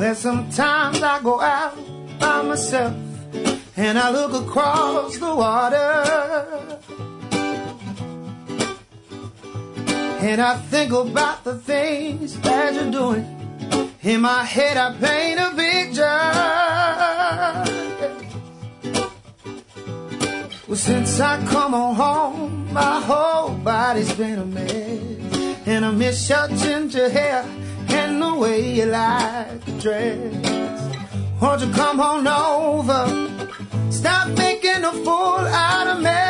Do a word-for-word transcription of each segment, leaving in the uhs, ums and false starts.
That sometimes I go out by myself and I look across the water and I think about the things that you're doing. In my head I paint a picture. Well, since I come on home, my whole body's been a mess, and I miss your ginger hair and the way you like to dress. Won't you come on over? Stop making a fool out of me.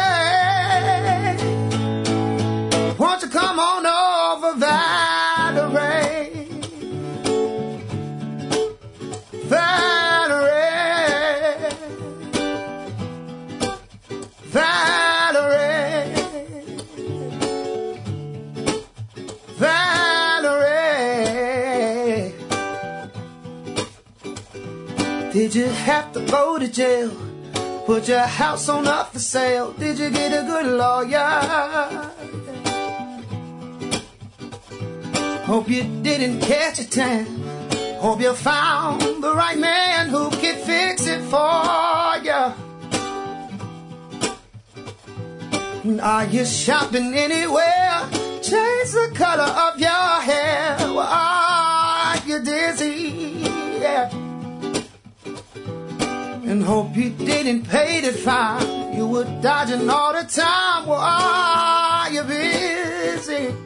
Won't you come on over, Valerie? Valerie, Valerie, Valerie. Did you have to go to jail? Put your house on up for sale? Did you get a good lawyer? Hope you didn't catch a tan. Hope you found the right man who can fix it for you. Are you shopping anywhere? Change the color of your hair. Well, are you dizzy? Yeah. And hope you didn't pay the fine. You were dodging all the time. Well, are you busy?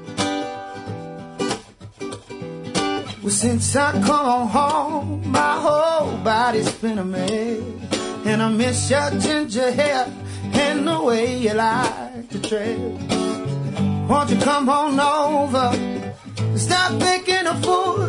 Well, since I come home, my whole body's been a mess, and I miss your ginger hair and the way you like to dress. Won't you come on over? Stop making a fool